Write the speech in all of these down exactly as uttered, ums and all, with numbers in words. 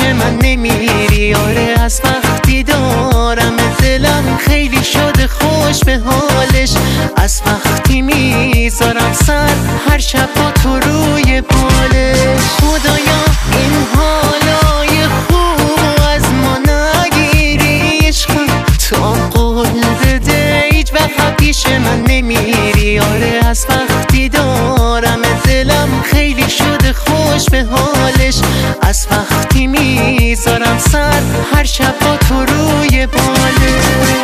من نمیری. آره از وقتی دارم دلم خیلی شده خوش به حالش، از وقتی میذارم سر هر شب با تو روی بالش. خدایا این حالای خوب از ما نگیری، عشقم تو قول بده هیچ وقت پیش من نمیری. آره از وقتی دارم دلم خیلی شده خوش به حالش، از وقتی میذارم سر هر شب با تو روی بالش.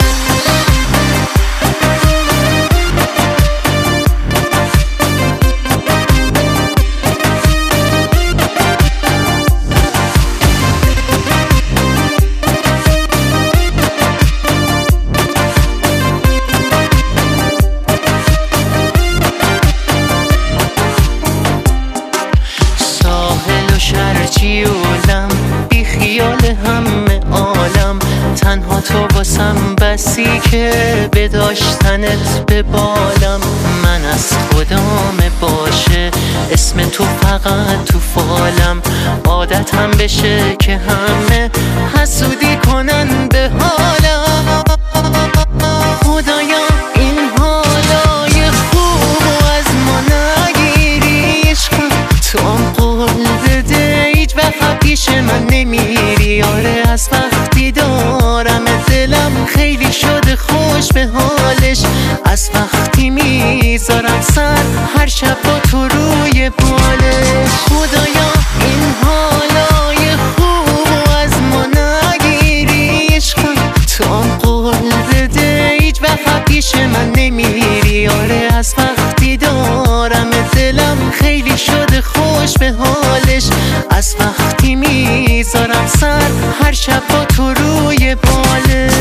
شرجیولم بی خیال همه عالم، تنها تو واسم بسی که به داشتنت به بالم. من از خدام باشه اسم تو فقط تو فالم، عادتم بشه که همه حسودی کنن به حالم. خدایا این حالای خوب از ما نگیری، عشقم تو هم قول بده هیچ وقت پیش من نمیری. آره از وقتی دارم دلم خیلی شده خوش به حالش، از وقتی میذارم سر هر شب با تو روی بالش. خدایا این حالای خوب از ما نگیری، عشقم تو هم قول بده هیچ وقت پیش من نمیری. آره از وقتی دارم دلم خیلی شده خوش به حالش، از وقتی میذارم سر هر شب با تو روی بالش.